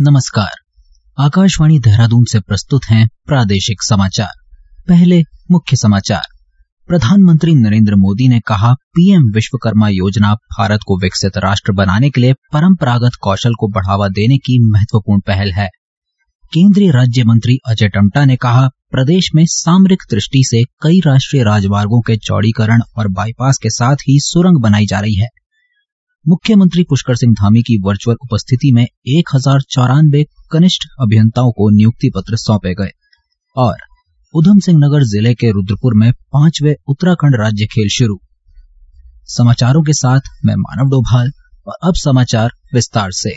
नमस्कार। आकाशवाणी देहरादून से प्रस्तुत हैं प्रादेशिक समाचार। पहले मुख्य समाचार। प्रधानमंत्री नरेंद्र मोदी ने कहा, पीएम विश्वकर्मा योजना भारत को विकसित राष्ट्र बनाने के लिए परंपरागत कौशल को बढ़ावा देने की महत्वपूर्ण पहल है। केंद्रीय राज्य मंत्री अजय टम्टा ने कहा, प्रदेश में सामरिक दृष्टि से कई राष्ट्रीय राजमार्गों के चौड़ीकरण और बाईपास के साथ ही सुरंग बनाई जा रही है। मुख्यमंत्री पुष्कर सिंह धामी की वर्चुअल उपस्थिति में 1094 कनिष्ठ अभियंताओं को नियुक्ति पत्र सौंपे गए। और उधम सिंह नगर जिले के रुद्रपुर में 5वें उत्तराखंड राज्य खेल शुरू। समाचारों के साथ मैं मानव डोभाल और अब समाचार विस्तार से।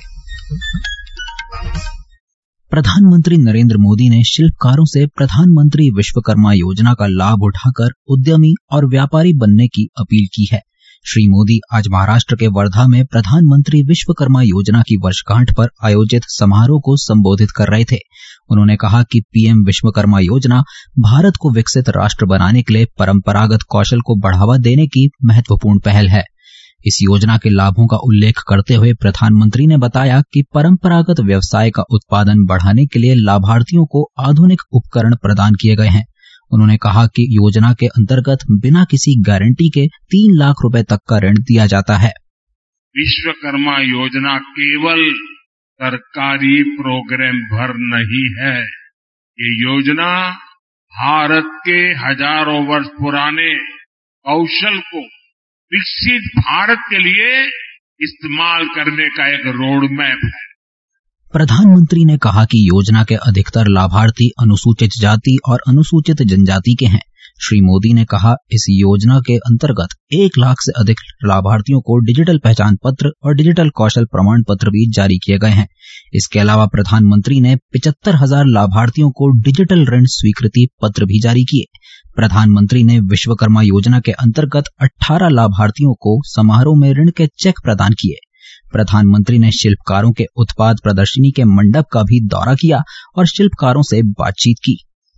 प्रधानमंत्री नरेंद्र मोदी ने शिल्पकारों से प्रधानमंत्री विश्वकर्मा योजना का लाभ उठाकर उद्यमी और व्यापारी बनने की अपील की है। श्री मोदी आज महाराष्ट्र के वर्धा में प्रधानमंत्री विश्वकर्मा योजना की वर्षगांठ पर आयोजित समारोह को संबोधित कर रहे थे। उन्होंने कहा कि पीएम विश्वकर्मा योजना भारत को विकसित राष्ट्र बनाने के लिए परंपरागत कौशल को बढ़ावा देने की महत्वपूर्ण पहल है। इस योजना के लाभों का उल्लेख करते हुए प्रधानमंत्री ने बताया कि परंपरागत व्यवसाय का उत्पादन बढ़ाने के लिए लाभार्थियों को आधुनिक उपकरण प्रदान किए गए हैं। उन्होंने कहा कि योजना के अंतर्गत बिना किसी गारंटी के 3 लाख रुपए तक का ऋण दिया जाता है। विश्वकर्मा योजना केवल सरकारी प्रोग्राम भर नहीं है। ये योजना भारत के हजारों वर्ष पुराने कौशल को विकसित भारत के लिए इस्तेमाल करने का एक रोड मैप है। प्रधानमंत्री ने कहा कि योजना के अधिकतर लाभार्थी अनुसूचित जाति और अनुसूचित जनजाति के हैं। श्री मोदी ने कहा, इस योजना के अंतर्गत 1 लाख से अधिक लाभार्थियों को डिजिटल पहचान पत्र और डिजिटल कौशल प्रमाण पत्र भी जारी किए गए हैं। इसके अलावा प्रधानमंत्री ने 75,000 लाभार्थियों को डिजिटल ऋण स्वीकृति पत्र भी जारी किए। प्रधानमंत्री ने विश्वकर्मा योजना के अंतर्गत 18 लाभार्थियों को समारोह में ऋण के चेक प्रदान किए। प्रधानमंत्री ने शिल्पकारों के उत्पाद प्रदर्शनी के मंडप का भी दौरा किया और शिल्पकारों से बातचीत की।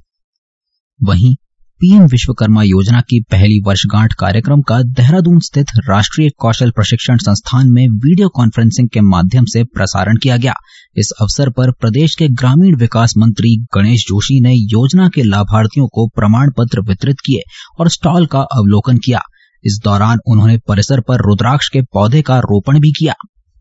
वहीं पीएम विश्वकर्मा योजना की पहली वर्षगांठ कार्यक्रम का देहरादून स्थित राष्ट्रीय कौशल प्रशिक्षण संस्थान में वीडियो कॉन्फ्रेंसिंग के माध्यम से प्रसारण किया गया। इस अवसर पर प्रदेश के ग्रामीण विकास मंत्री गणेश जोशी ने योजना के लाभार्थियों को प्रमाण पत्र वितरित किए और स्टॉल का अवलोकन किया। इस दौरान उन्होंने परिसर पर रुद्राक्ष के पौधे का रोपण भी किया।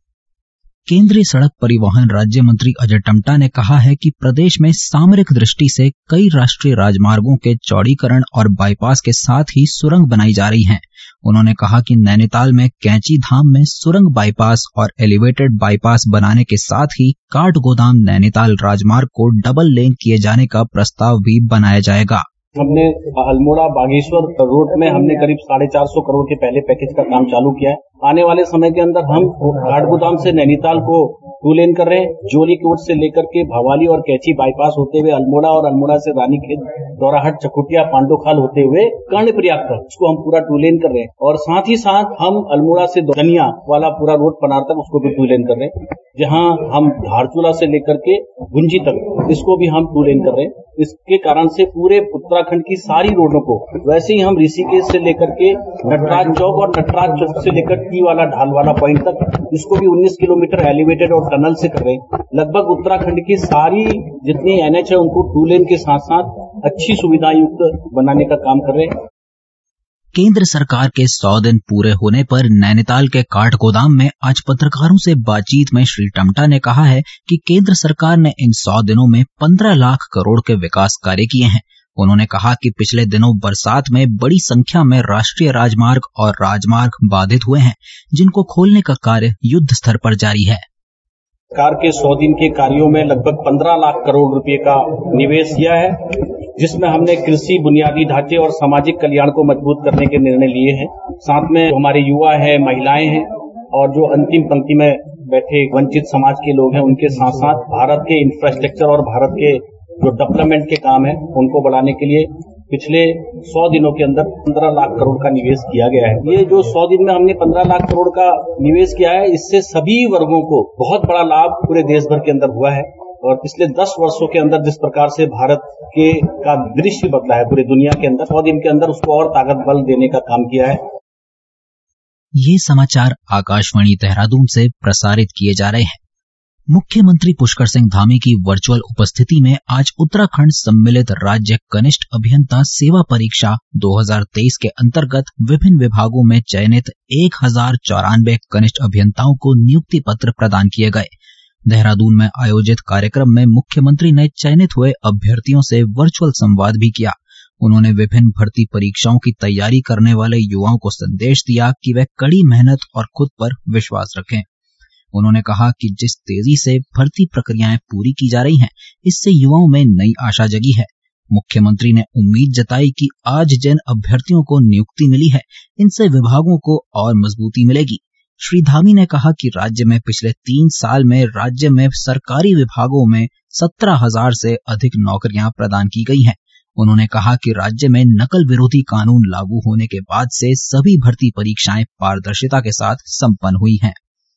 केंद्रीय सड़क परिवहन राज्य मंत्री अजय टम्टा ने कहा है कि प्रदेश में सामरिक दृष्टि से कई राष्ट्रीय राजमार्गों के चौड़ीकरण और बाईपास के साथ ही सुरंग बनाई जा रही हैं। उन्होंने कहा कि नैनीताल में कैंची धाम में सुरंग बाईपास और एलिवेटेड बाईपास बनाने के साथ ही काठगोदाम नैनीताल राजमार्ग को डबल लेन किए जाने का प्रस्ताव भी बनाया जाएगा। हमने अल्मोड़ा बागेश्वर रोड में हमने करीब 450 करोड़ के पहले पैकेज का काम चालू किया है। आने वाले समय के अंदर हम काठगोदाम से नैनीताल को 2 लेन कर रहे हैं। जोलीकोट से लेकर के भवाली और कैची बाईपास होते हुए अल्मोड़ा और अल्मोड़ा से रानीखेत, दौराहट, चकुटिया, पांडोखाल होते हुए कर्णप्रयाग तक उसको हम पूरा 2 लेन कर रहे हैं। और साथ ही साथ हम अल्मोड़ा से दनिया वाला पूरा रोड पनार तक उसको भी 2 लेन कर रहे हैं। जहां हम धारचूला से लेकर के गुंजी तक इसको भी हम 2 लेन कर रहे हैं। इसके कारण से पूरे उत्तराखंड की सारी रोडों को, वैसे ही हम ऋषिकेश से लेकर के नटराज चौक और नटराज चौक से लेकर टी वाला ढाल वाला पॉइंट तक इसको भी 19 किलोमीटर एलिवेटेड और टनल से कर रहे हैं। लगभग उत्तराखंड की सारी जितनी एनएच है उनको 2 लेन के साथ साथ अच्छी सुविधा युक्त बनाने का काम कर रहे हैं। केंद्र सरकार के 100 दिन पूरे होने पर नैनीताल के काठगोदाम में आज पत्रकारों से बातचीत में श्री टम्टा ने कहा है कि केंद्र सरकार ने इन 100 दिनों में 15 लाख करोड़ के विकास कार्य किए हैं। उन्होंने कहा कि पिछले दिनों बरसात में बड़ी संख्या में राष्ट्रीय राजमार्ग और राजमार्ग बाधित हुए हैं, जिनको खोलने का कार्य युद्ध स्तर पर जारी है। सरकार के 100 दिन के कार्यों में लगभग 15 लाख करोड़ रुपए का निवेश किया है, जिसमें हमने कृषि, बुनियादी ढांचे और सामाजिक कल्याण को मजबूत करने के निर्णय लिए हैं। साथ में हमारे युवा हैं, महिलाएं हैं और जो अंतिम पंक्ति में बैठे वंचित समाज के लोग हैं, उनके साथ साथ भारत के इंफ्रास्ट्रक्चर और भारत के जो डेवलपमेंट के काम है उनको बढ़ाने के लिए पिछले 100 दिनों के अंदर 15 लाख करोड़ का निवेश किया गया है। ये जो 100 दिन में हमने 15 लाख करोड़ का निवेश किया है, इससे सभी वर्गों को बहुत बड़ा लाभ पूरे देश भर के अंदर हुआ है। और पिछले 10 वर्षों के अंदर जिस प्रकार से भारत के का दृश्य बदला है पूरी दुनिया के अंदर, 100 दिन के अंदर उसको और ताकत बल देने का काम किया है। ये समाचार आकाशवाणी देहरादून से प्रसारित किए जा रहे हैं। मुख्यमंत्री पुष्कर सिंह धामी की वर्चुअल उपस्थिति में आज उत्तराखंड सम्मिलित राज्य कनिष्ठ अभियंता सेवा परीक्षा 2023 के अंतर्गत विभिन्न विभागों में चयनित 1094 कनिष्ठ अभियंताओं को नियुक्ति पत्र प्रदान किए गए। देहरादून में आयोजित कार्यक्रम में मुख्यमंत्री ने चयनित हुए अभ्यर्थियों से वर्चुअल संवाद भी किया। उन्होंने विभिन्न भर्ती परीक्षाओं की तैयारी करने वाले युवाओं को संदेश दिया कि वे कड़ी मेहनत और खुद पर विश्वास रखें। उन्होंने कहा कि जिस तेजी से भर्ती प्रक्रियाएं पूरी की जा रही हैं, इससे युवाओं में नई आशा जगी है। मुख्यमंत्री ने उम्मीद जताई कि आज जिन अभ्यर्थियों को नियुक्ति मिली है, इनसे विभागों को और मजबूती मिलेगी। श्री धामी ने कहा कि राज्य में पिछले 3 साल में राज्य में सरकारी विभागों में 17,000 से अधिक नौकरियां प्रदान की गई हैं। उन्होंने कहा कि राज्य में नकल विरोधी कानून लागू होने के बाद से सभी भर्ती परीक्षाएं पारदर्शिता के साथ संपन्न हुई हैं।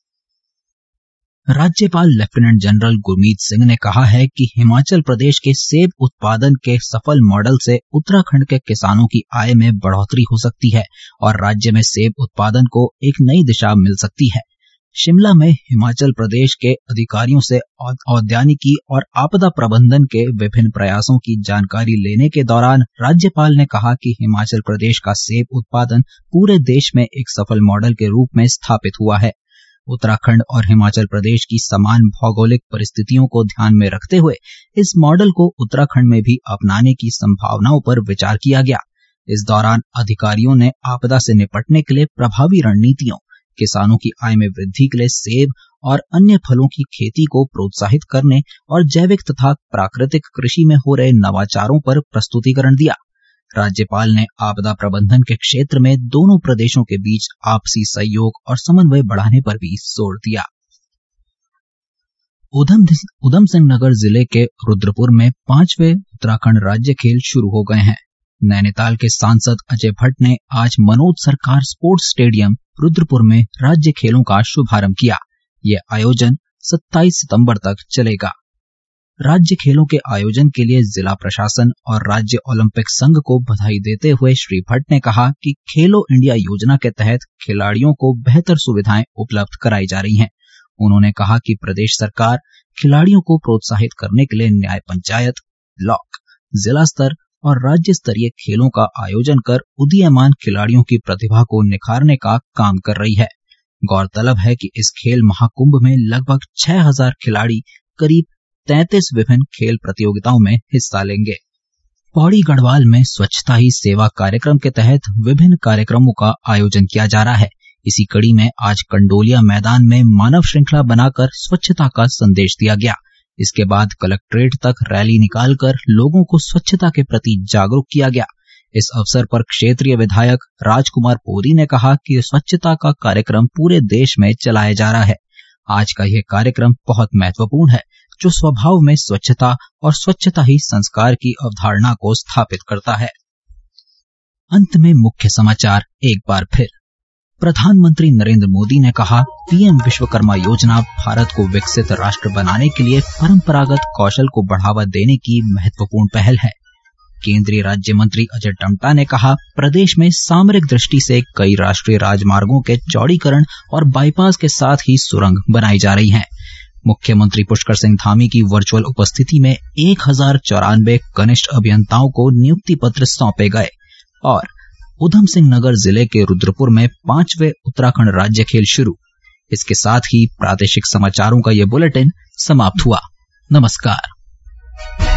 राज्यपाल लेफ्टिनेंट जनरल गुरमीत सिंह ने कहा है कि हिमाचल प्रदेश के सेब उत्पादन के सफल मॉडल से उत्तराखंड के किसानों की आय में बढ़ोतरी हो सकती है और राज्य में सेब उत्पादन को एक नई दिशा मिल सकती है। शिमला में हिमाचल प्रदेश के अधिकारियों से औद्यानिकी और आपदा प्रबंधन के विभिन्न प्रयासों की जानकारी लेने के दौरान राज्यपाल ने कहा कि हिमाचल प्रदेश का सेब उत्पादन पूरे देश में एक सफल मॉडल के रूप में स्थापित हुआ है। उत्तराखंड और हिमाचल प्रदेश की समान भौगोलिक परिस्थितियों को ध्यान में रखते हुए इस मॉडल को उत्तराखंड में भी अपनाने की संभावनाओं पर विचार किया गया। इस दौरान अधिकारियों ने आपदा से निपटने के लिए प्रभावी रणनीतियों, किसानों की आय में वृद्धि के लिए सेब और अन्य फलों की खेती को प्रोत्साहित करने और जैविक तथा प्राकृतिक कृषि में हो रहे नवाचारों पर प्रस्तुतिकरण दिया। राज्यपाल ने आपदा प्रबंधन के क्षेत्र में दोनों प्रदेशों के बीच आपसी सहयोग और समन्वय बढ़ाने पर भी जोर दिया। उधम सिंह नगर जिले के रुद्रपुर में 5वें उत्तराखंड राज्य खेल शुरू हो गए हैं। नैनीताल के सांसद अजय भट्ट ने आज मनोज सरकार स्पोर्ट्स स्टेडियम रुद्रपुर में राज्य खेलों का शुभारंभ किया। यह आयोजन 27 सितंबर तक चलेगा। राज्य खेलों के आयोजन के लिए जिला प्रशासन और राज्य ओलंपिक संघ को बधाई देते हुए श्री भट्ट ने कहा कि खेलो इंडिया योजना के तहत खिलाड़ियों को बेहतर सुविधाएं उपलब्ध कराई जा रही हैं। उन्होंने कहा कि प्रदेश सरकार खिलाड़ियों को प्रोत्साहित करने के लिए न्याय पंचायत, ब्लॉक, जिला स्तर और राज्य स्तरीय खेलों का आयोजन कर उदीयमान खिलाड़ियों की प्रतिभा को निखारने का काम कर रही है। गौरतलब है कि इस खेल महाकुंभ में लगभग 6,000 खिलाड़ी करीब 33 विभिन्न खेल प्रतियोगिताओं में हिस्सा लेंगे। पौड़ी गढ़वाल में स्वच्छता ही सेवा कार्यक्रम के तहत विभिन्न कार्यक्रमों का आयोजन किया जा रहा है। इसी कड़ी में आज कंडोलिया मैदान में मानव श्रृंखला बनाकर स्वच्छता का संदेश दिया गया। इसके बाद कलेक्ट्रेट तक रैली निकालकर लोगों को स्वच्छता के प्रति जागरूक किया गया। इस अवसर पर क्षेत्रीय विधायक राजकुमार पोरी ने कहा कि स्वच्छता का कार्यक्रम पूरे देश में चलाया जा रहा है। आज का यह कार्यक्रम बहुत महत्वपूर्ण है, जो स्वभाव में स्वच्छता और स्वच्छता ही संस्कार की अवधारणा को स्थापित करता है। अंत में मुख्य समाचार एक बार फिर। प्रधानमंत्री नरेंद्र मोदी ने कहा, पीएम विश्वकर्मा योजना भारत को विकसित राष्ट्र बनाने के लिए परंपरागत कौशल को बढ़ावा देने की महत्वपूर्ण पहल है। केंद्रीय राज्य मंत्री अजय टम्टा ने कहा, प्रदेश में सामरिक दृष्टि से कई राष्ट्रीय राजमार्गों के चौड़ीकरण और बाईपास के साथ ही सुरंग बनाई जा रही हैं। मुख्यमंत्री पुष्कर सिंह धामी की वर्चुअल उपस्थिति में 1094 कनिष्ठ अभियंताओं को नियुक्ति पत्र सौंपे गए और उधम सिंह नगर जिले के रुद्रपुर में 5वें उत्तराखंड राज्य खेल शुरू। इसके साथ ही प्रादेशिक समाचारों का ये बुलेटिन समाप्त हुआ। नमस्कार।